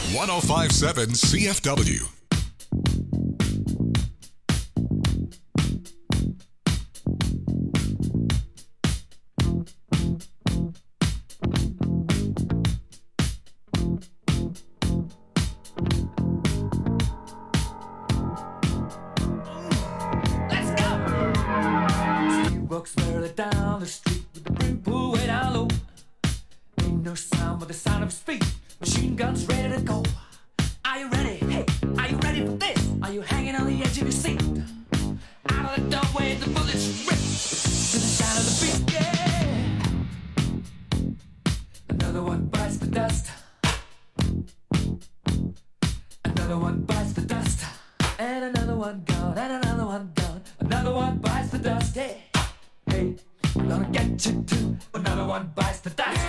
1057 CFW. Walks merrily down the street with the brim pulled way down low. Ain't no sound but the sound of his feet. Machine guns ready to go. Are you ready? Hey, are you ready for this? Are you hanging on the edge of your seat? Out of the doorway, the bullets rip to the sound of the beat. Yeah. Another one bites the dust. Another one bites the dust. And another one gone. And another one gone. Another one bites the dust. Yeah. Hey, I'm gonna get you too. Another one bites the dust.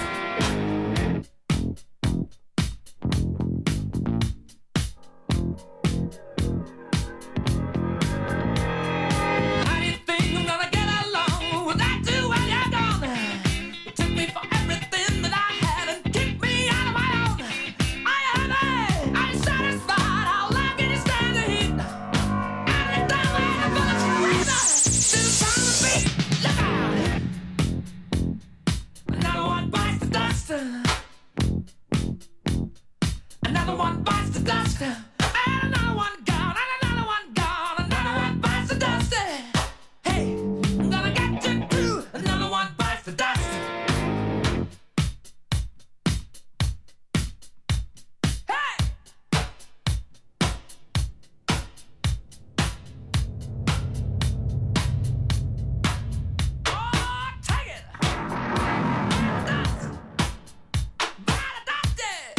How do you think I'm gonna get along without you when you're gone? You took me for everything that I had and kicked me out of my own. Are you happy? Are you satisfied? How long can you stand the heat? Out of the doorway, the bullets rip to the sound of the beat. Look out! Another one bites the dust. Another one bites the dust. And another one gone. And another one gone. Another one bites the dust. Hey, I'm gonna get you too. Another one bites the dust. Hey! Oh, take it! Dust! Bite the dust, yeah!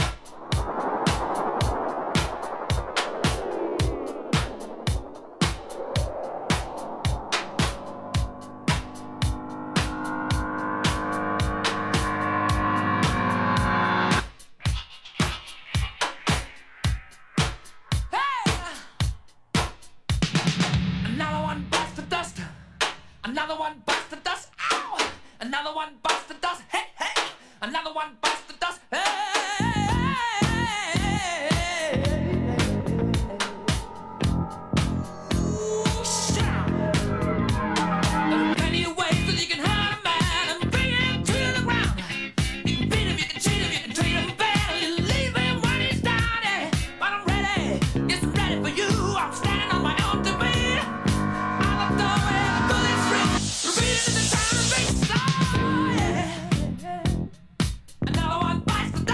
Hey! Another one bites the dust. Another one bites the dust. Ow! Another one bites the dust. Hey, hey! Another one bites the dust. Hey! Ooh, shout! There are plenty of ways that you can hurt a man and bring him to the ground. You can beat him, you can cheat him, you can treat him bad, you leave him when he's down. Yeah. But I'm ready, yes, I'm ready for you. I'm standing on my own to beat. Out of the way, the bullets rip, repeating the sound of beats. Oh, yeah. Another one bites the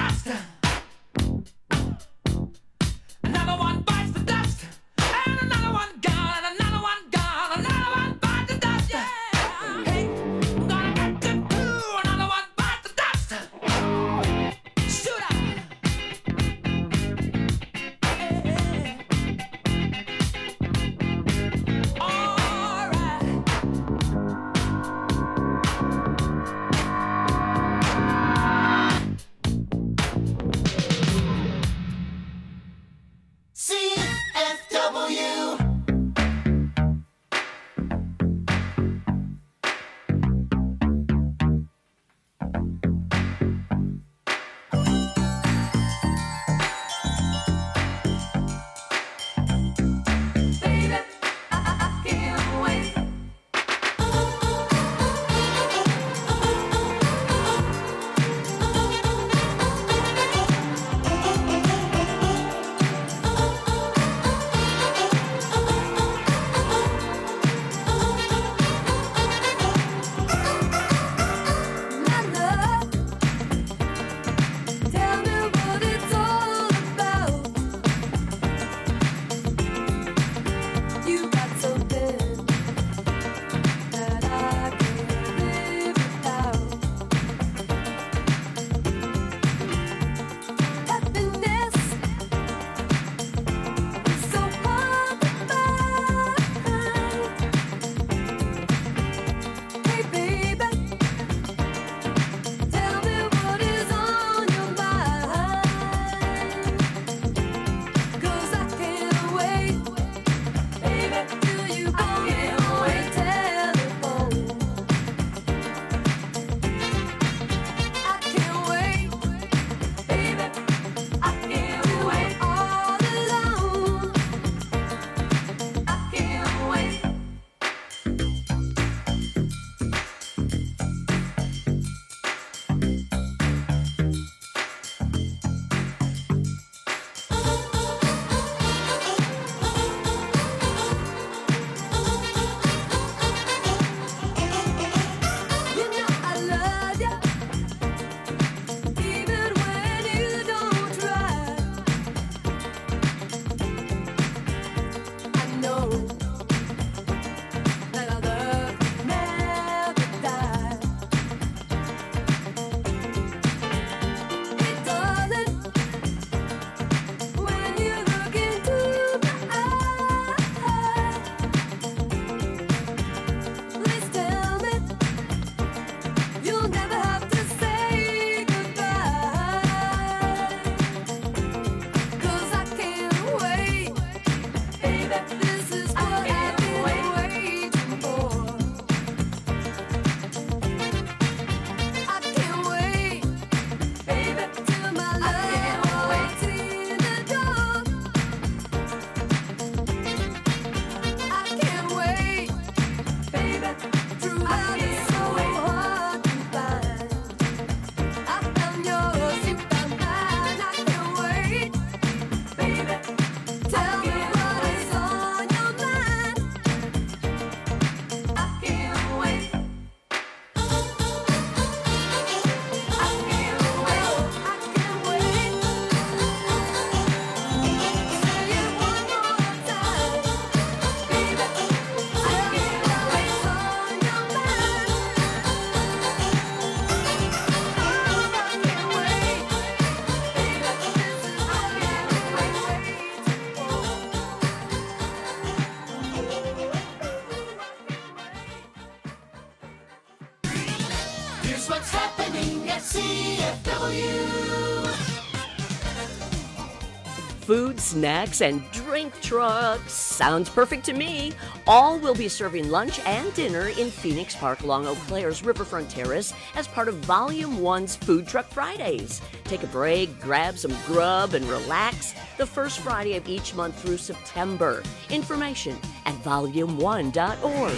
Food, snacks, and drink trucks. Sounds perfect to me. All will be serving lunch and dinner in Phoenix Park along Eau Claire's Riverfront Terrace as part of Volume 1's Food Truck Fridays. Take a break, grab some grub, and relax the first Friday of each month through September. Information at volume1.org.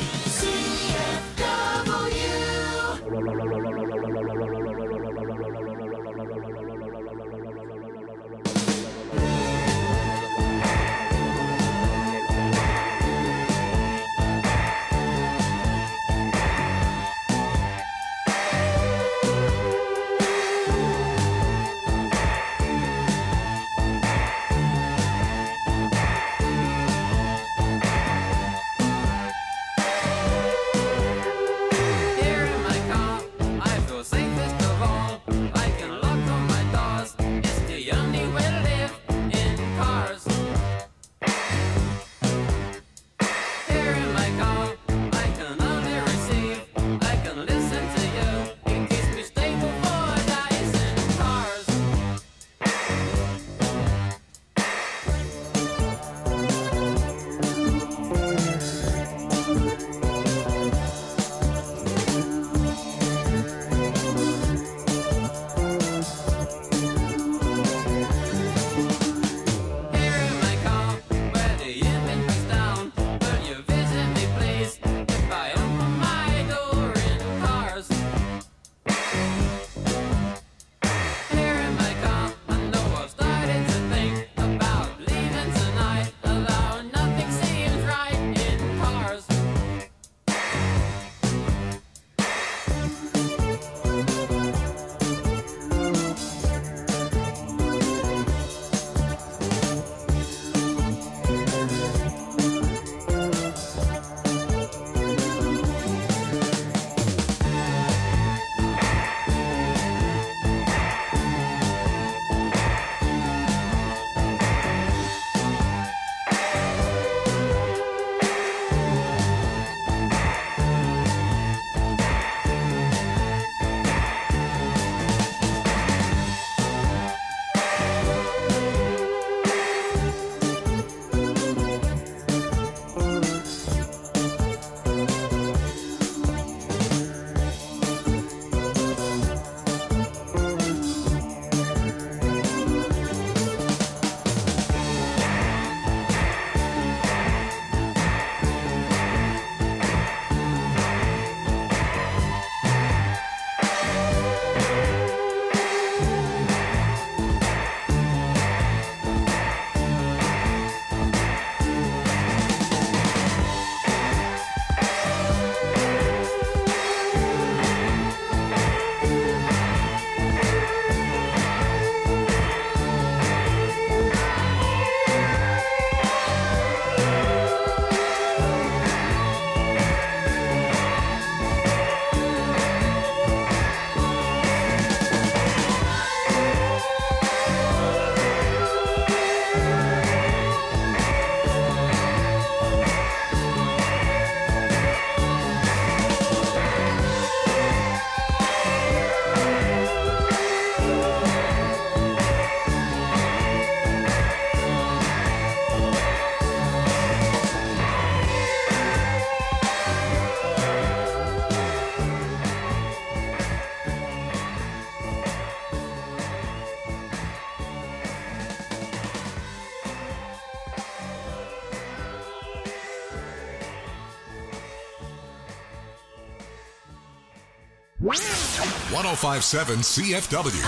.1057 CFW.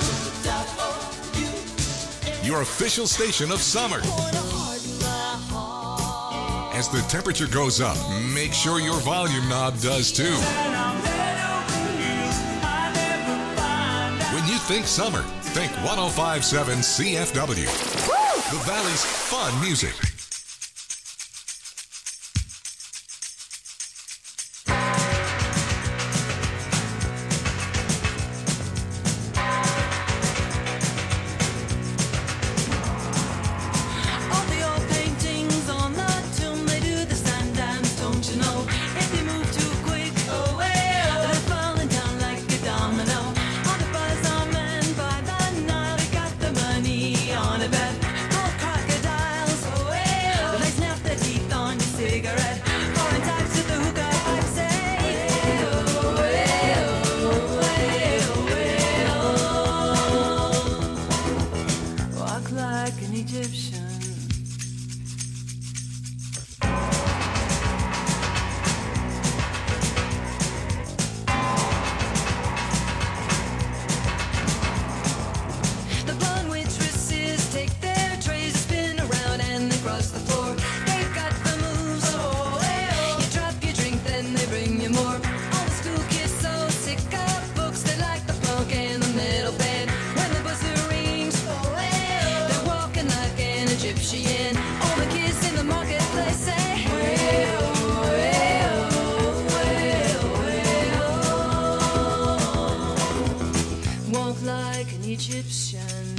Your official station of summer. As the temperature goes up, make sure your volume knob does too. When you think summer, think 1057 CFW. The Valley's fun music. like an Egyptian.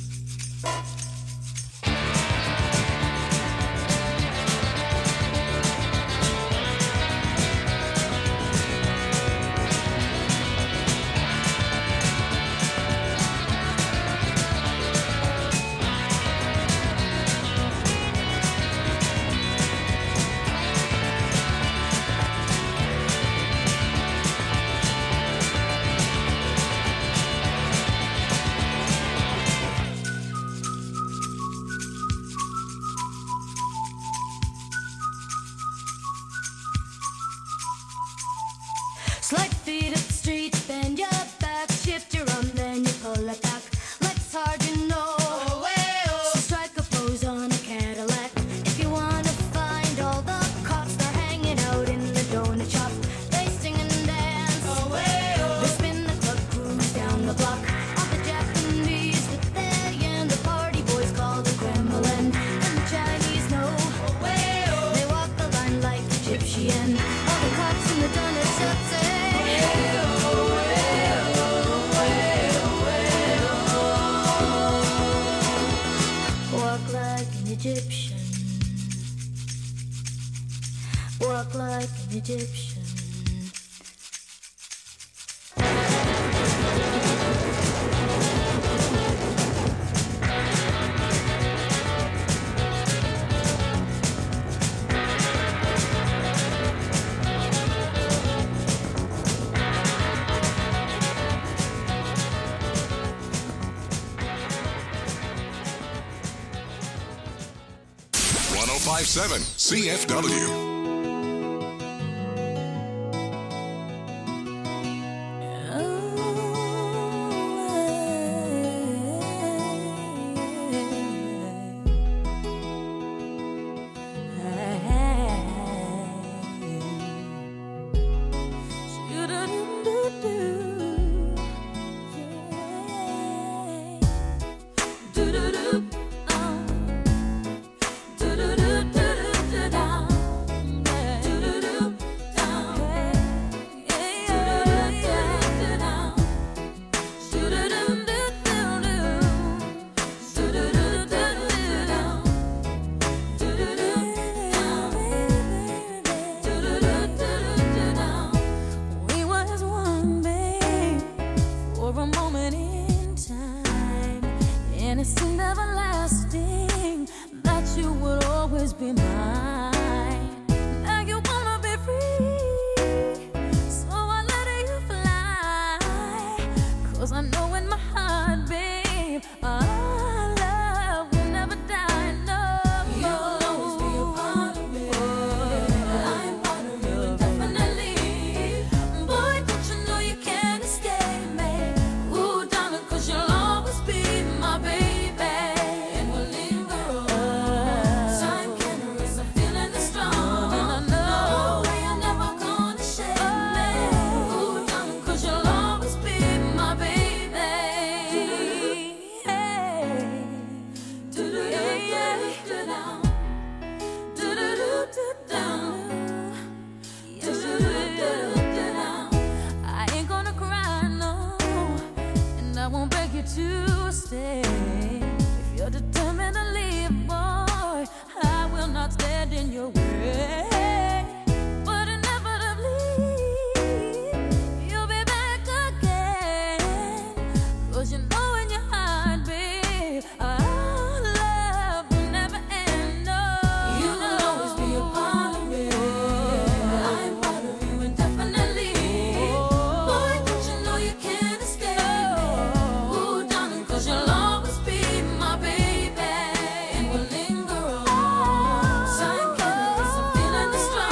Slide feet up the street, bend your back, shift your arm, then you pull it back. Legs hard, you know. So strike a pose on a Cadillac. If you wanna find all the cops, they're hanging out in the donut shop. They sing and dance. They spin the club, cruise down the block. All the Japanese with their yen, the party boys call the Kremlin. And the Chinese know. They walk the line like Egyptian. All the cops in the donut shop say. Walk like an Egyptian. Walk like an Egyptian. .105.7 CFW. We was one, babe, for a moment in time, and it seemed everlasting that you would always be mine. Now you wanna be free, so I let you fly. 'Cause I know in my heart, babe, our love will never die. No, you'll always be a part of me. I'm part of you indefinitely. Boy, don't you know you can't escape me? Ooh, darling, 'cause you'll always be my baby. And we'll linger on. Time can erase a feeling that's strong. And I know you're never gonna shake me. Ooh, darling, 'cause you'll always be my baby. Hey. Do-do-do-do-do-down. Do-do-do-do-down. I ain't gonna cry, no, and I won't beg you to stay. If you're determined to leave, boy, I will not stand in your way. But inevitably, you'll be back again. 'Cause you know in your heart, babe, our love will never end. No, you'll always be a part of me. I'm part of you indefinitely. Boy, don't you know you can't escape me? Ooh, darling, 'cause you'll always be my baby. And we'll linger on. Time can erase a feeling that's strong.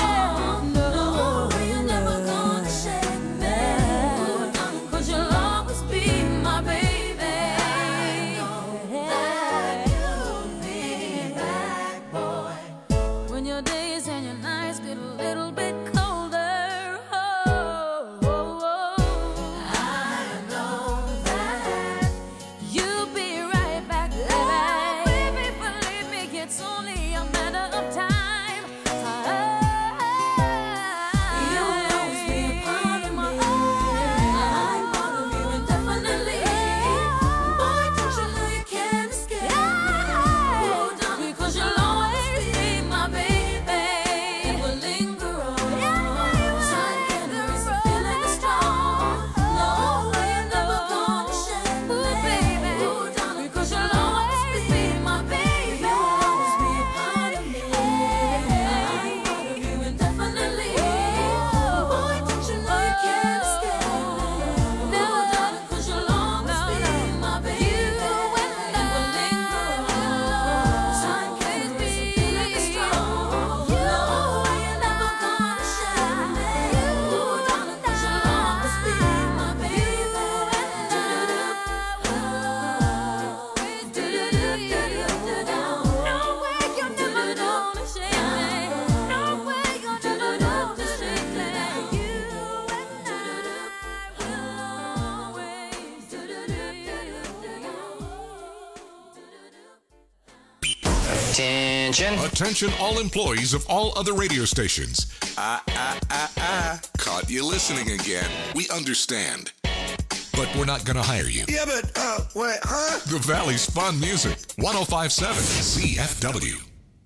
Attention. Attention all employees of all other radio stations. Caught you listening again. We understand. But we're not going to hire you. Yeah, but, wait, huh? The Valley's fun music. 105.7 CFW.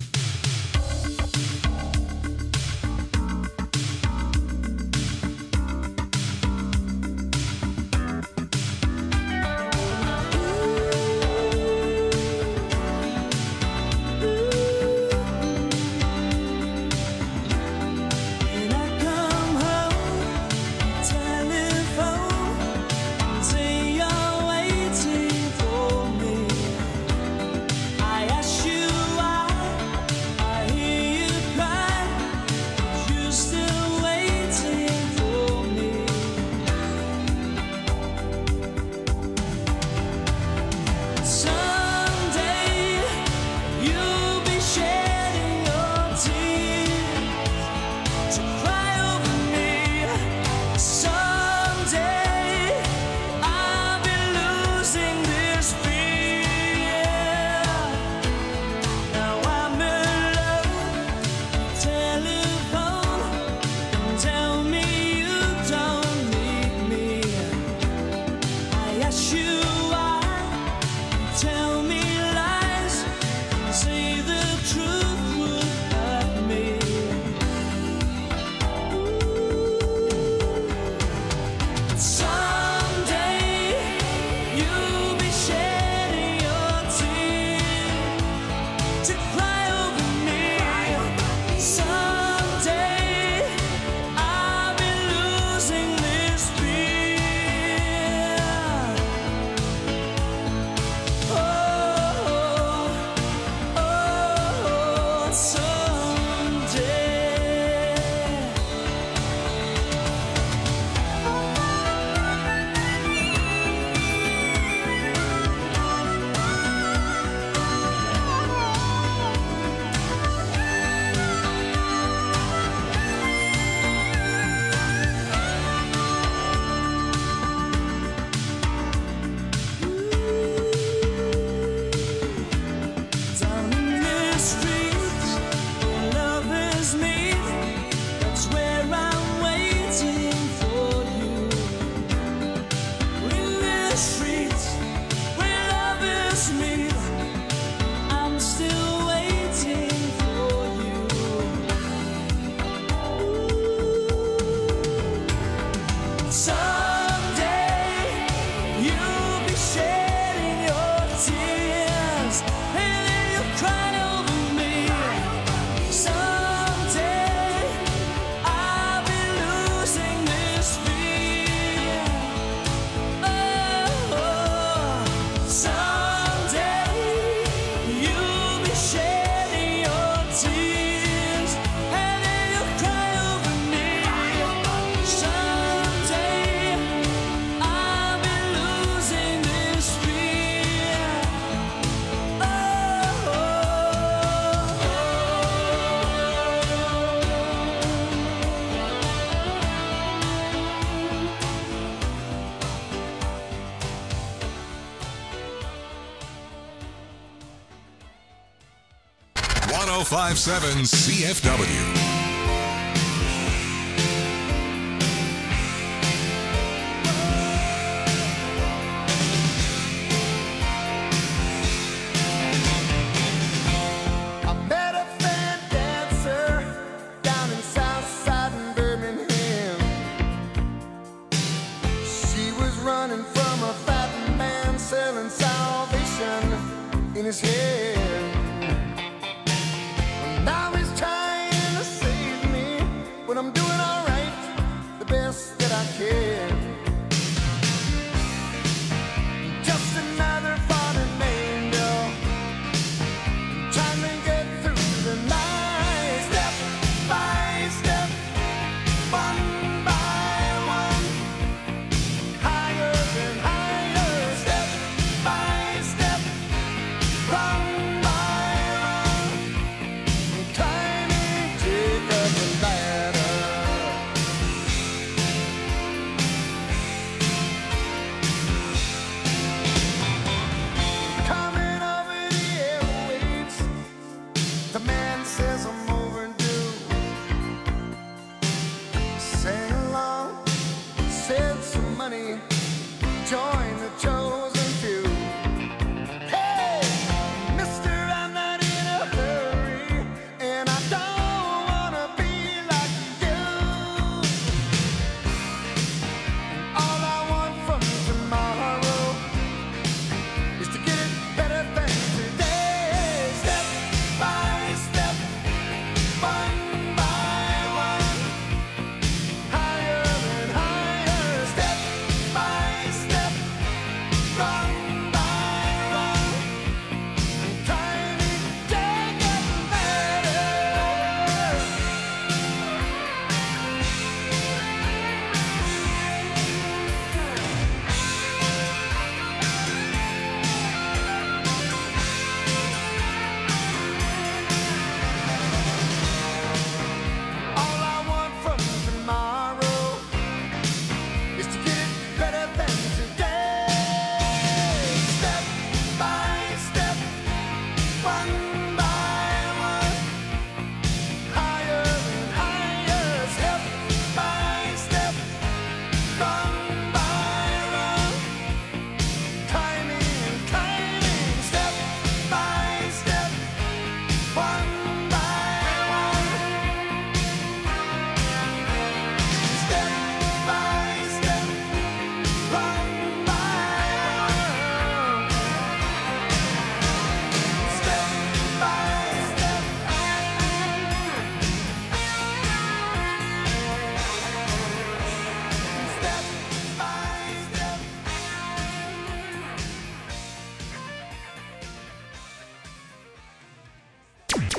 .105.7 CFW. His head. Now he's trying to save me, but I'm doing all right, the best that I can. Just another fallen angel, trying to get through the night, step by step, one by one, higher and higher, step by step. Run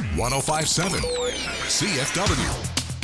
1057 CFW.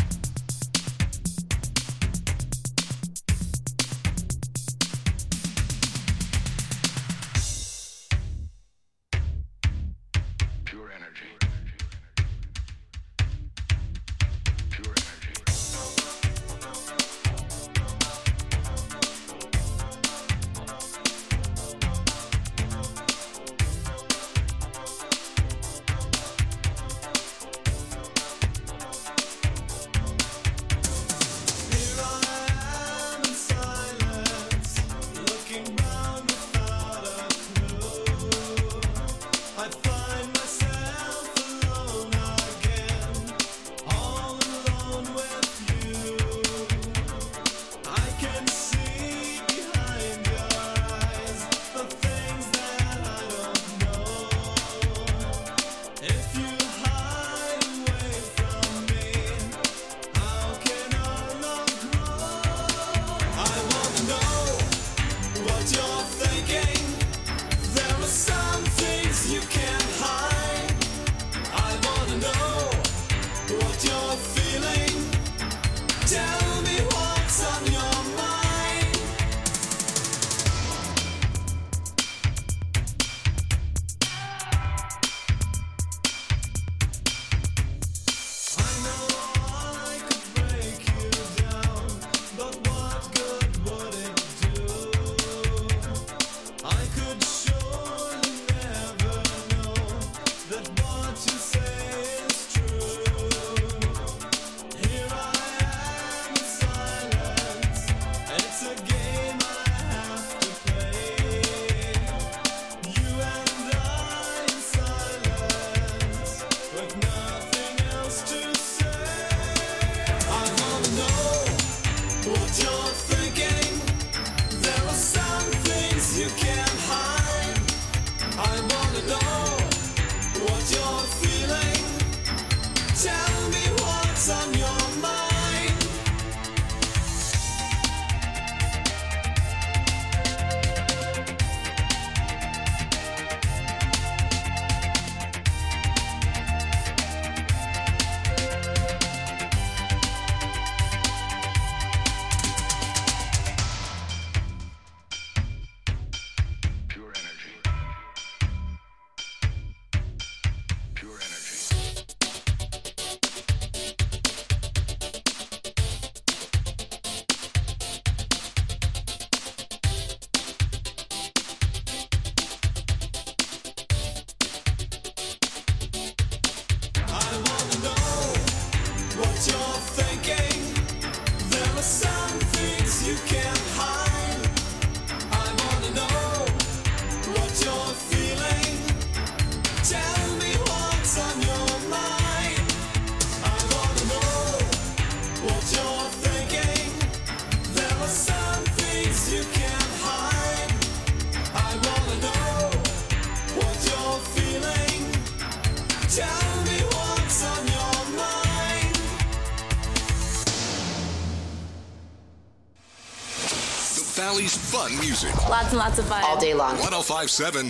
Valley's fun music. Lots and lots of fun. All day long. 1057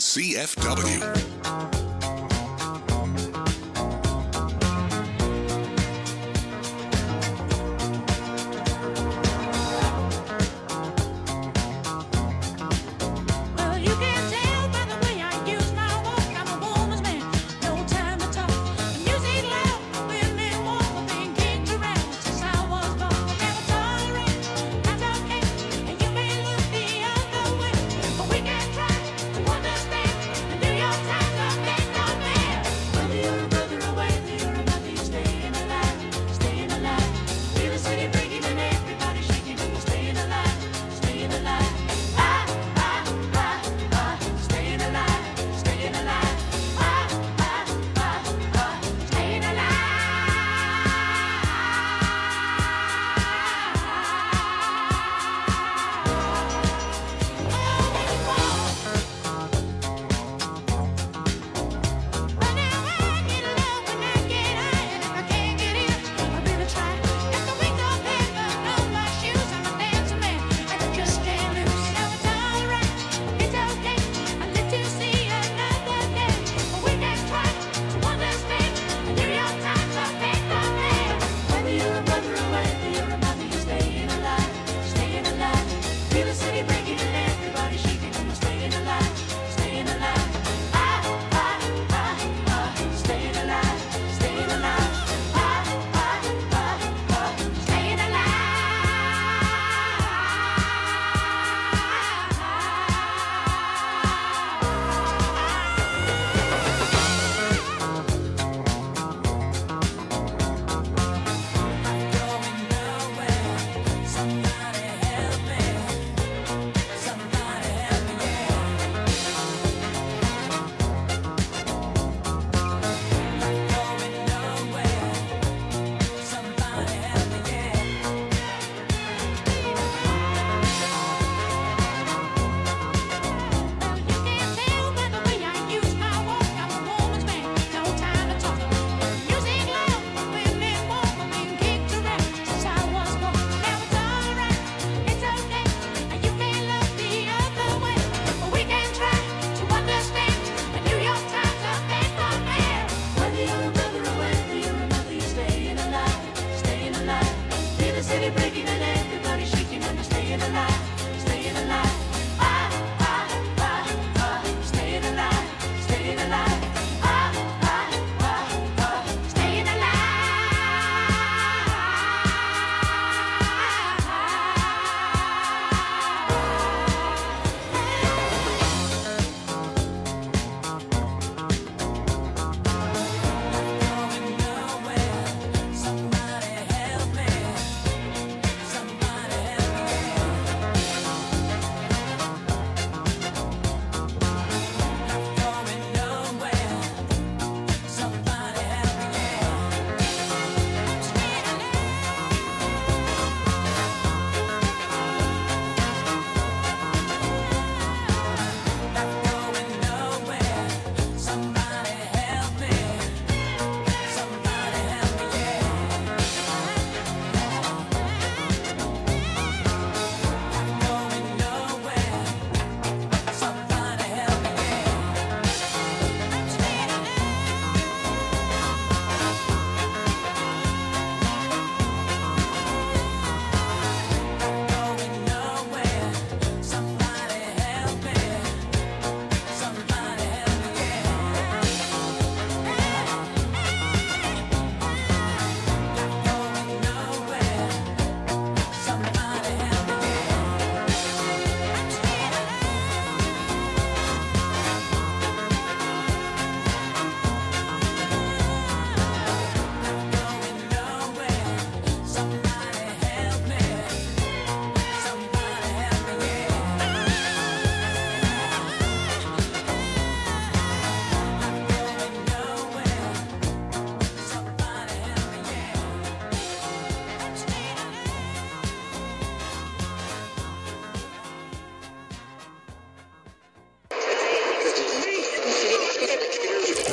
CFW. We can try to understand and do your time.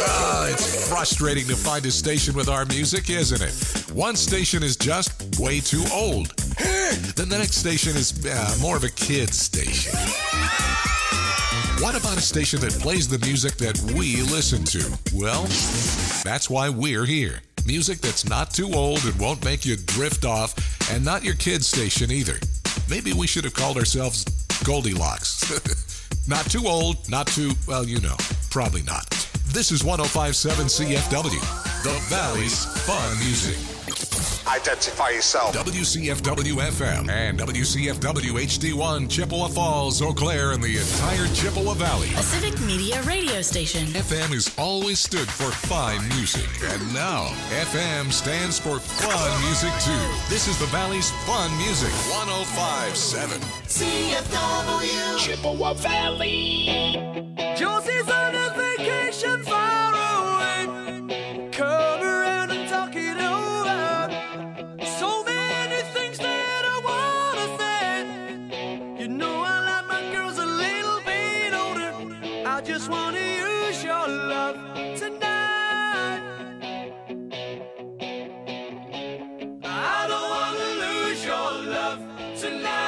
It's frustrating to find a station with our music, isn't it? One station is just way too old. Then the next station is more of a kid's station. What about a station that plays the music that we listen to? Well, that's why we're here. Music that's not too old and won't make you drift off, and not your kid's station either. Maybe we should have called ourselves Goldilocks. Not too old, not too, well, you know, probably not. This is 105.7 CFW, the Valley's Fun Music. Identify yourself. WCFW FM and WCFW HD1, Chippewa Falls, Eau Claire, and the entire Chippewa Valley. A civic media radio station. FM has always stood for fine music, and now FM stands for fun music too. This is the Valley's Fun Music, 105.7 CFW Chippewa Valley. Josie's on a vacation far away. Come around and talk it over. So many things that I wanna say. You know I like my girls a little bit older. I just wanna use your love tonight. I don't wanna lose your love tonight.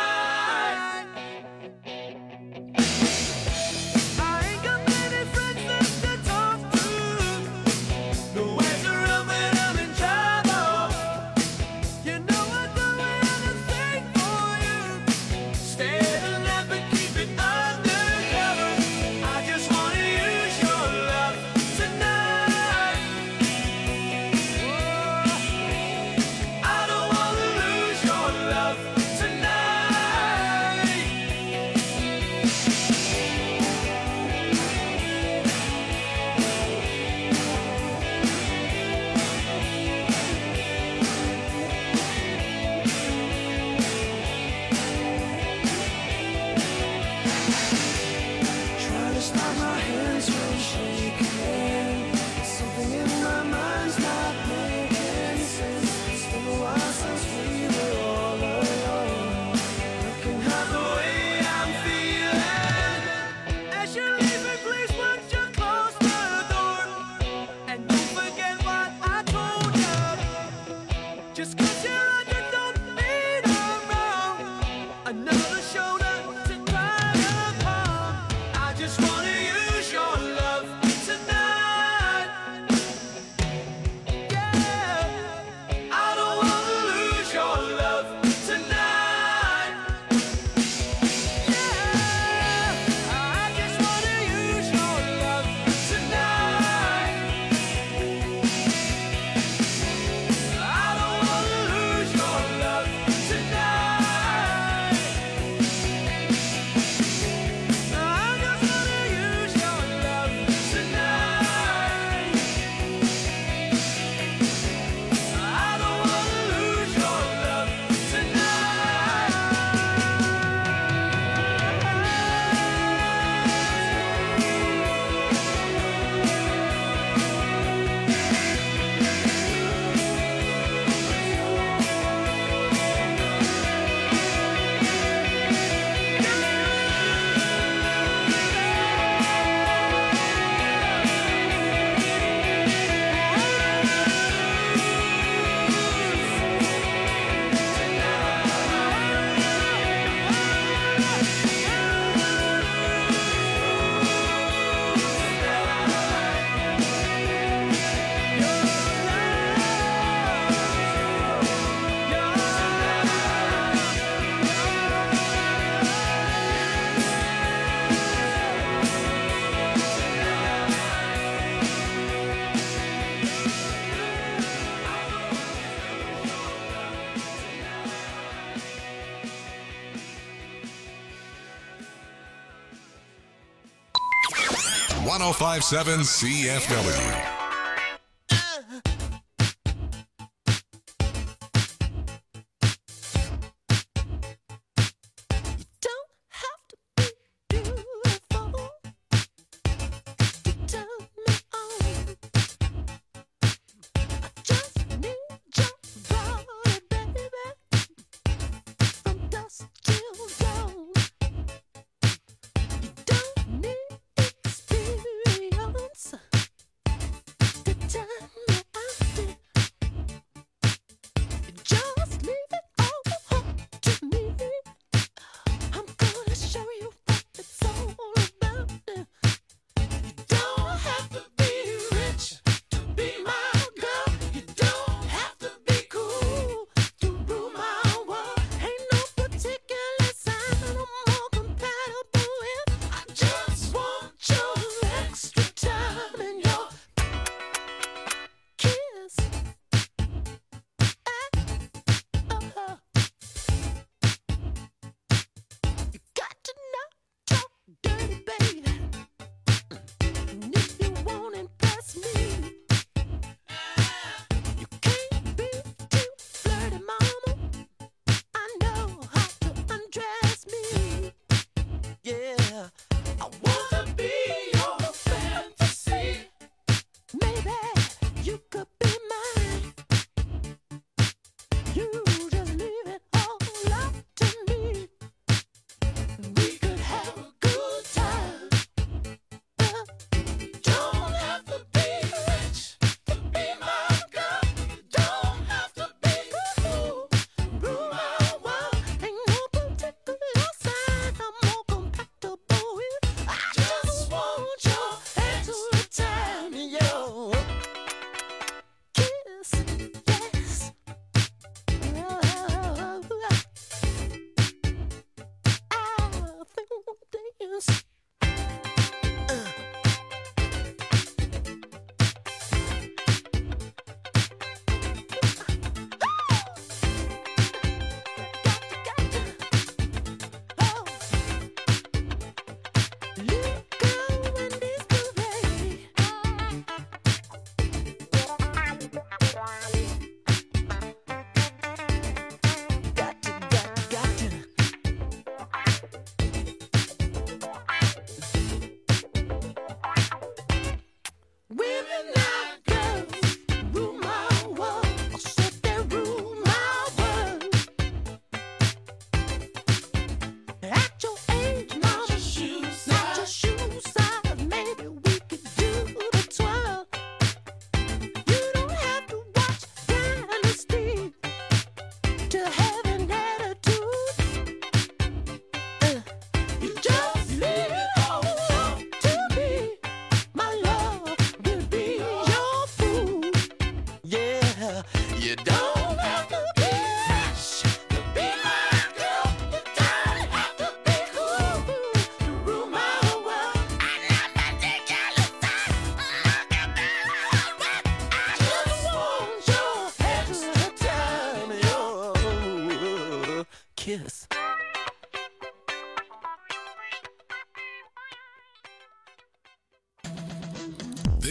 .105.7 CFW.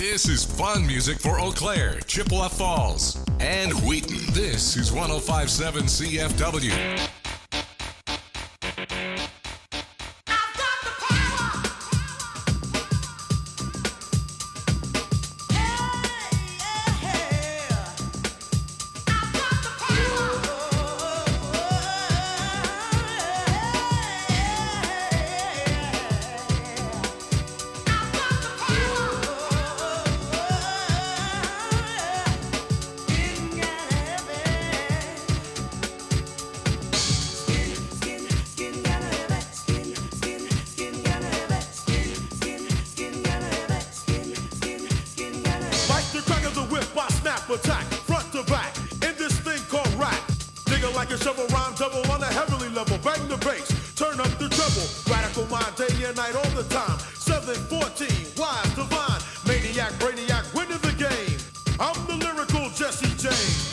This is fun music for Eau Claire, Chippewa Falls, and Wheaton. This is 105.7 CFW. Attack, front to back, in this thing called rap. Digger like a shovel, rhyme double on a heavenly level. Bang the bass, turn up the treble. Radical mind, day and night, all the time. 714, wise, divine, maniac, brainiac, winning the game. I'm the lyrical Jesse James.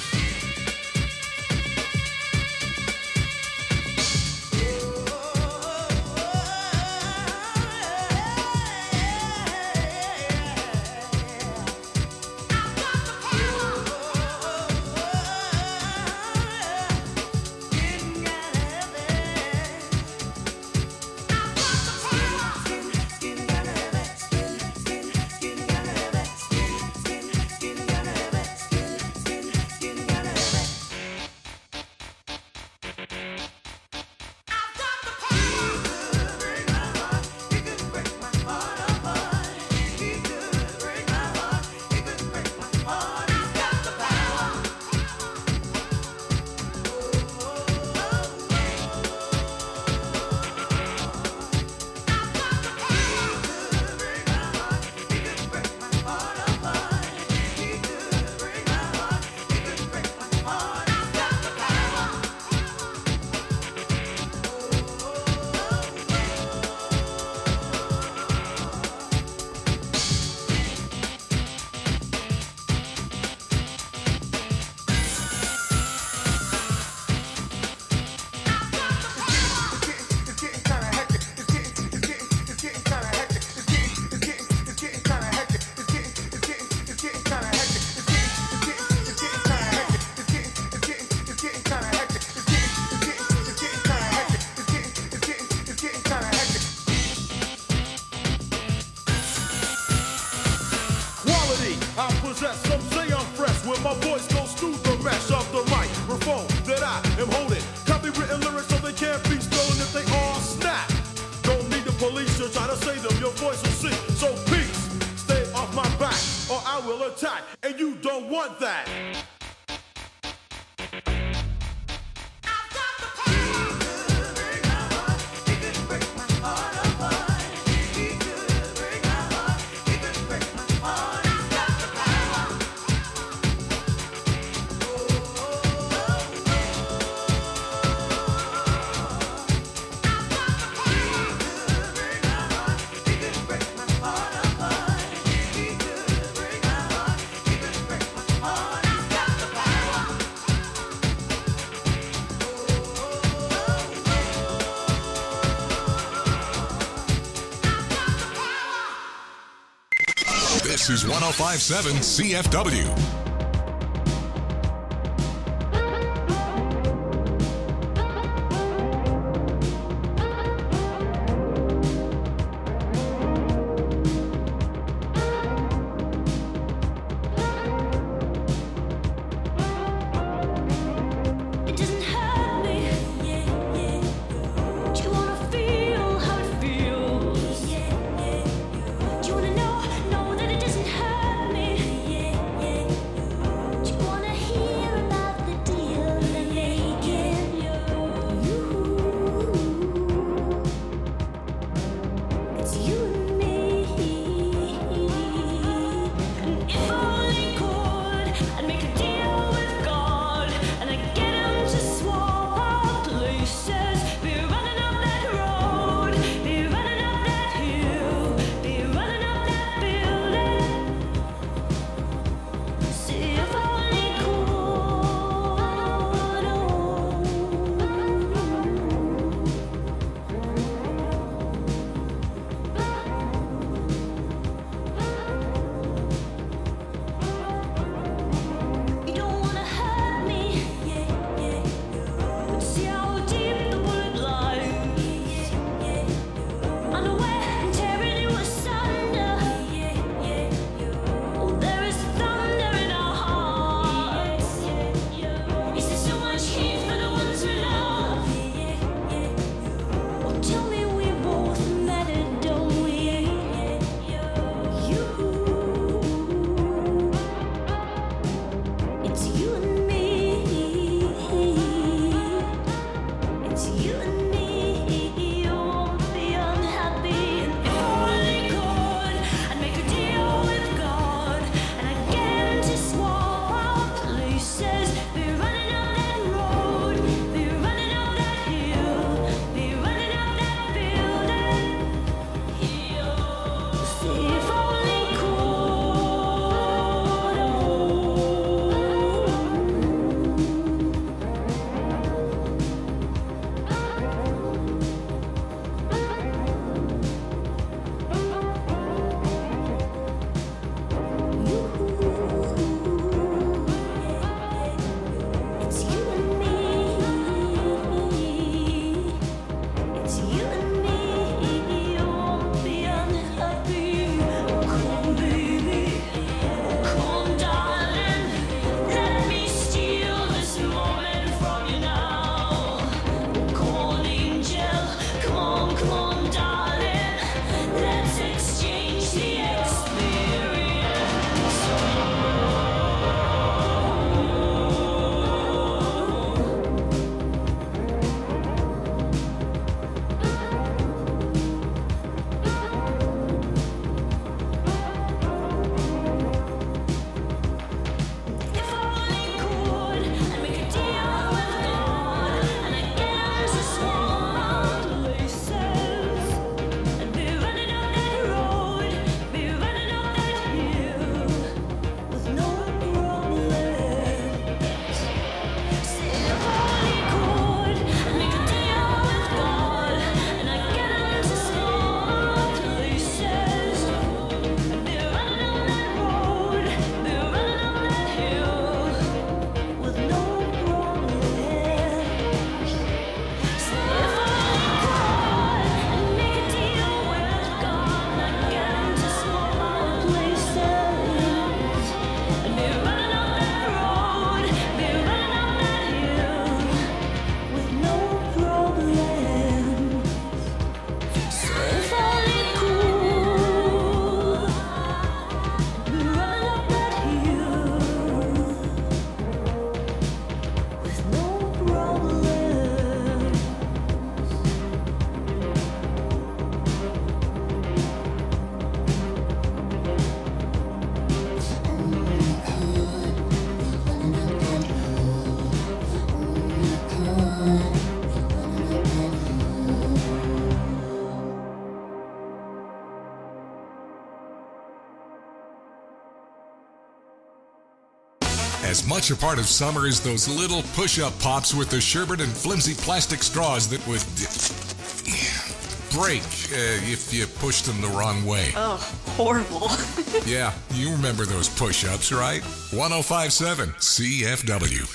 I possess, some say I'm fresh, when my voice goes through the mesh of the microphone that I am holding. Copywritten lyrics so they can't be stolen if they all snap. Don't need the police to try to say them, your voice will sing. So peace, stay off my back, or I will attack, and you don't want that. This is 105.7 CFW. Know that it doesn't hurt me. as much a part of summer as those little push-up pops with the sherbet and flimsy plastic straws that would break if you pushed them the wrong way. Oh, horrible. Yeah, you remember those push-ups, right? 105.7 CFW.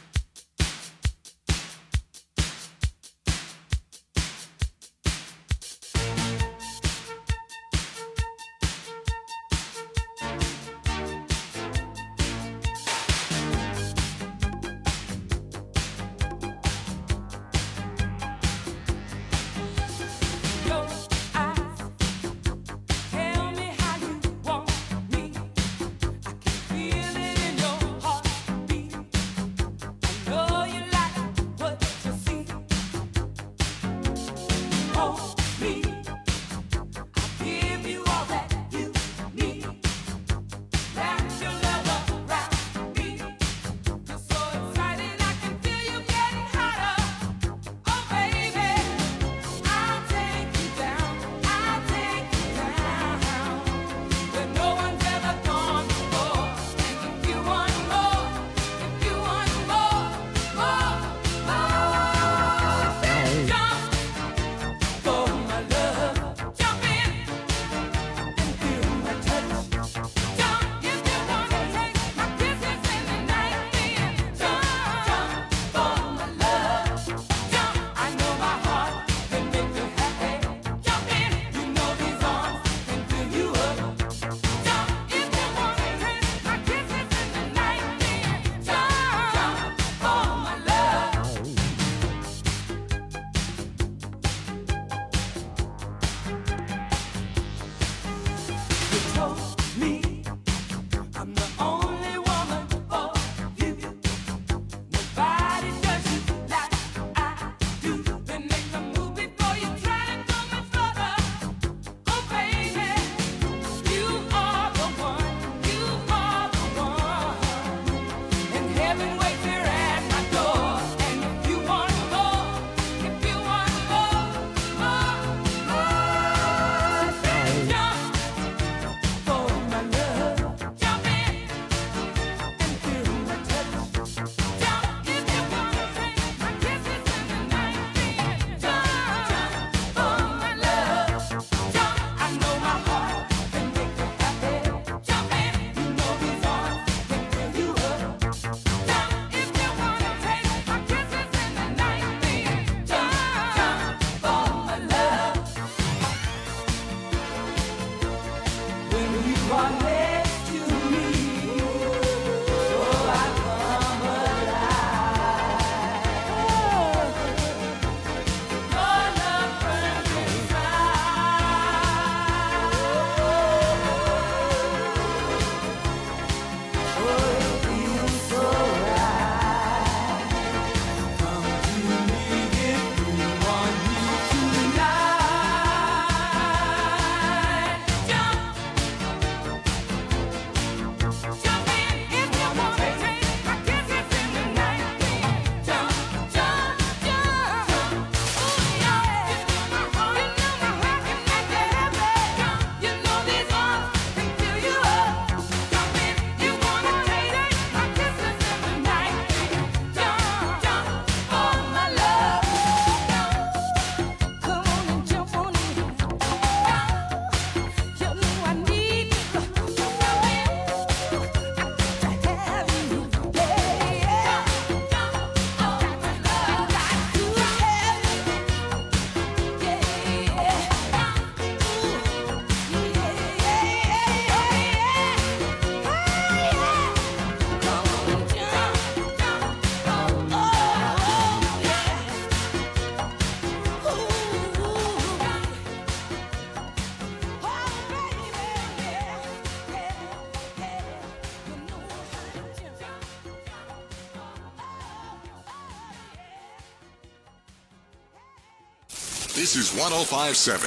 This is 105.7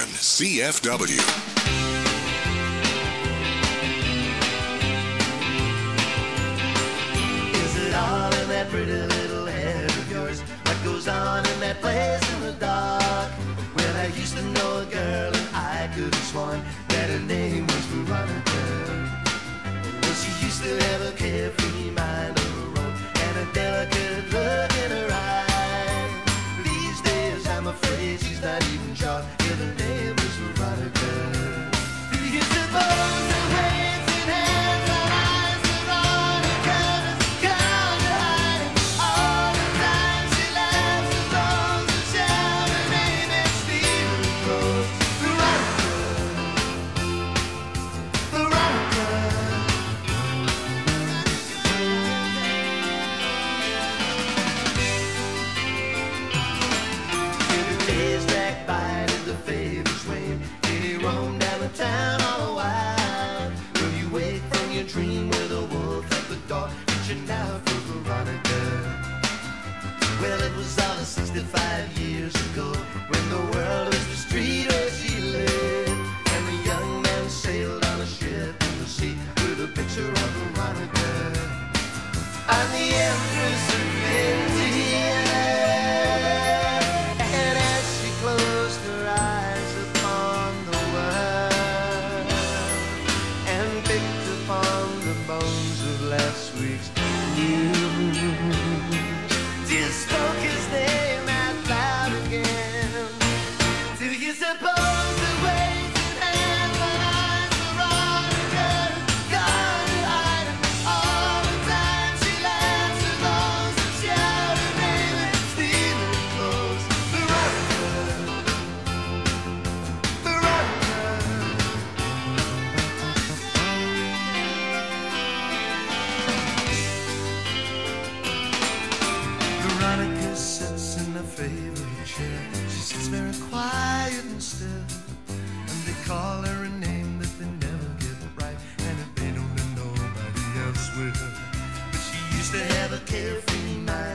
CFW. Is it all in that pretty little head of yours? What goes on in that place in the dark? Well, I used to know a girl and I could have sworn that her name was Veronica. Well, she used to have a carefree mind. say she's not even sure if her name is Veronica. Do you suppose the waves in hands and eyes Veronica is kind of hiding all the time she laughs and blows and shouts her name and Stephen goes Veronica, Veronica. Days drag by and the favors wane, and he roamed down the town all the while. Will you wake from your dream with a wolf at the door, reaching out for Veronica? Well, it was all 65 years ago, when the world was the street where she lived, and the young man sailed on a ship in the sea with a picture of Veronica. I'm the Empress of India. And as she closed her eyes upon the world and picked upon the bones of last week's news, just spoke his name out loud again. Do you suppose the ways and hands and eyes Veronica gone to hide all the time she laughs and blows and shouts her name and stealing clothes? Veronica, Veronica. Veronica sits in her favorite chair. She sits very quiet and still, and they call her a name that they never get right, and if they don't, then nobody else will. But she used to have a carefree mind.